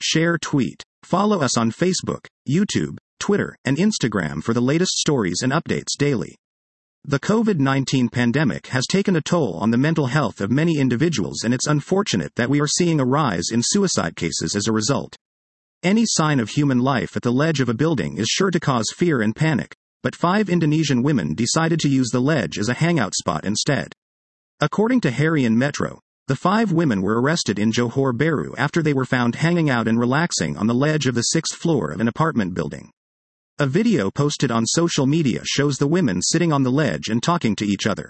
Share tweet. Follow us on Facebook, YouTube, Twitter, and Instagram for the latest stories and updates daily. The COVID-19 pandemic has taken a toll on the mental health of many individuals, and it's unfortunate that we are seeing a rise in suicide cases as a result. Any sign of human life at the ledge of a building is sure to cause fear and panic, but 5 Indonesian women decided to use the ledge as a hangout spot instead. According to Harian Metro, the 5 women were arrested in Johor Bahru after they were found hanging out and relaxing on the ledge of the 6th floor of an apartment building. A video posted on social media shows the women sitting on the ledge and talking to each other.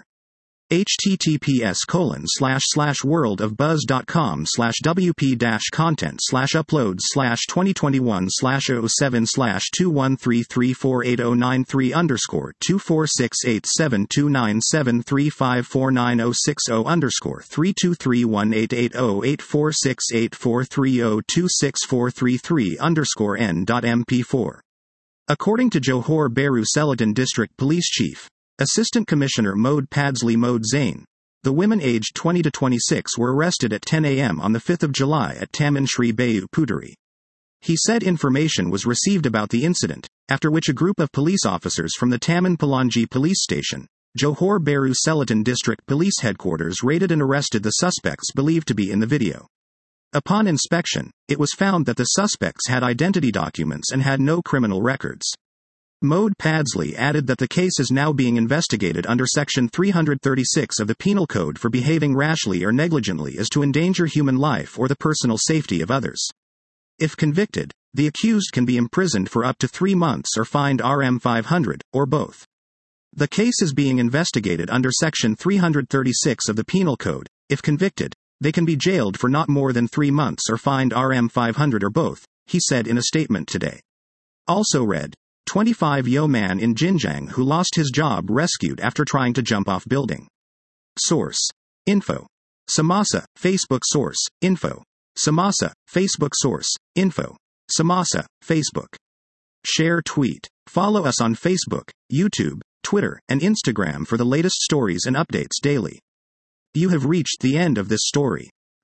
https://world-of-buzz.com/upload/2021/007/213380930_246872973549060_3231880846080N.MP4. According to Johor Bahru Selaton District Police Chief, Assistant Commissioner Mohd Padsley Mohd Zain, the women aged 20 to 26 were arrested at 10 a.m. on the 5th of July at Taman Sri Bayu Puteri. He said information was received about the incident, after which a group of police officers from the Taman Pelangi Police Station, Johor Bahru Selaton District Police Headquarters, raided and arrested the suspects believed to be in the video. Upon inspection, it was found that the suspects had identity documents and had no criminal records. Mohd Padsley added that the case is now being investigated under Section 336 of the Penal Code for behaving rashly or negligently as to endanger human life or the personal safety of others. If convicted, the accused can be imprisoned for up to 3 months or fined Rm500, or both. The case is being investigated under Section 336 of the Penal Code. If convicted, they can be jailed for not more than 3 months or fined Rm500 or both, he said in a statement today. Also read, 25-year-old man in Jinjang who lost his job rescued after trying to jump off building. Source. Info. Semasa, Facebook. Source. Info. Semasa, Facebook. Source. Info. Semasa, Facebook. Share tweet. Follow us on Facebook, YouTube, Twitter, and Instagram for the latest stories and updates daily. You have reached the end of this story.